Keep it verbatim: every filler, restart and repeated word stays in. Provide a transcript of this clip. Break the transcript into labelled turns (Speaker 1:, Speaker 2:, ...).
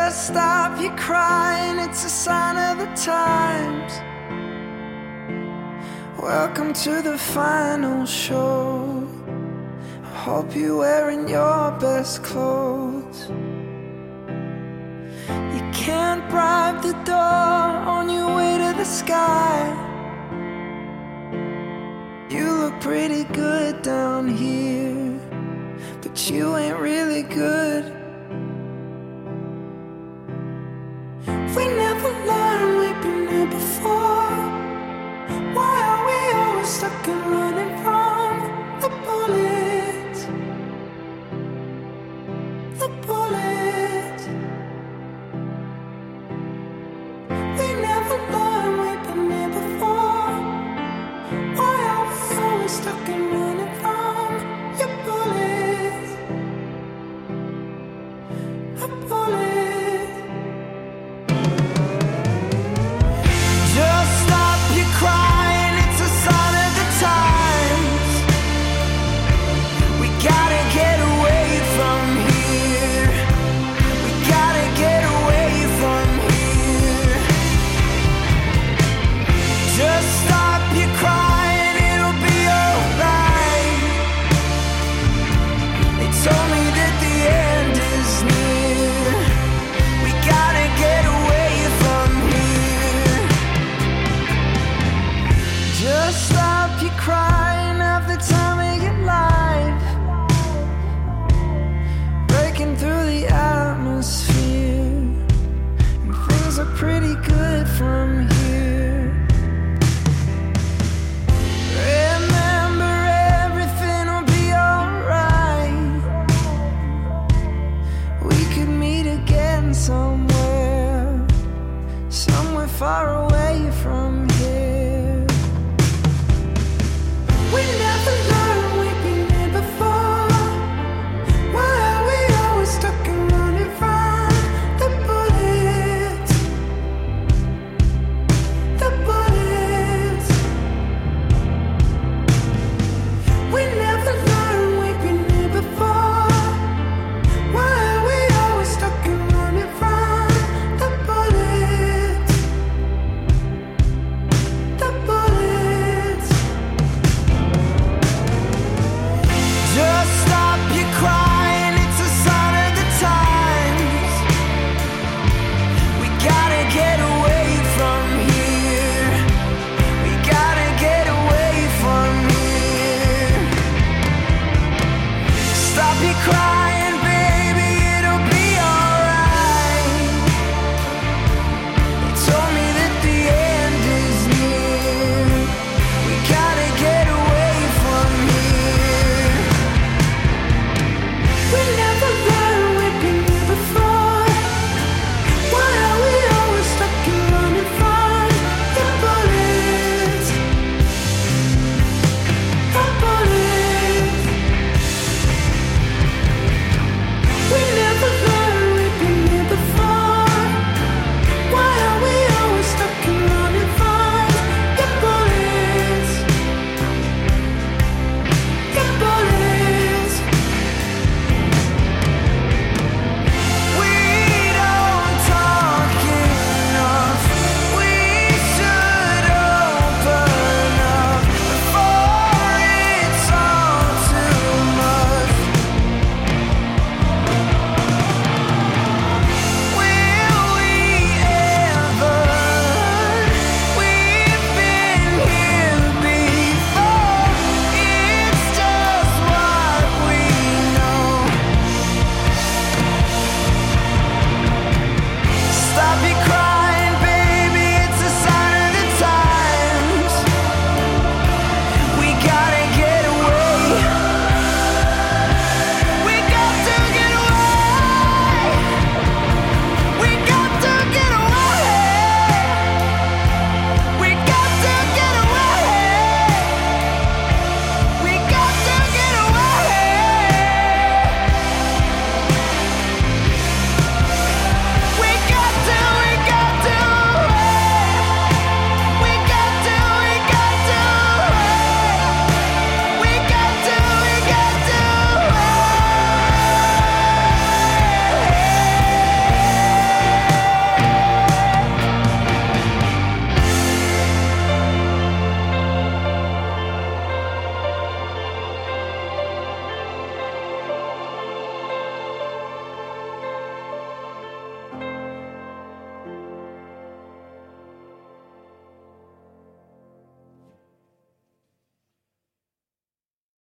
Speaker 1: Just stop your crying, it's a sign of the times. Welcome to the final show. I hope you're wearing your best clothes. You can't bribe the door on your way to the sky. You look pretty good down here, but you ain't really good. We never learned, we've been here before. Why are we always stuck and running from the bullets? The bullets. We never learned, we've been here before. Why are we always stuck and running from your bullets? The bullets. Just stop your crying, it's a sign of the times. We gotta get away from here. We gotta get away from here. Just stop your crying, it'll be alright. They told me that the end is near. We gotta get away from here. Just stop your crying, have the time of your life. Breaking through the atmosphere, and things are pretty good from here. Remember, everything will be alright. We could meet again somewhere, somewhere far away from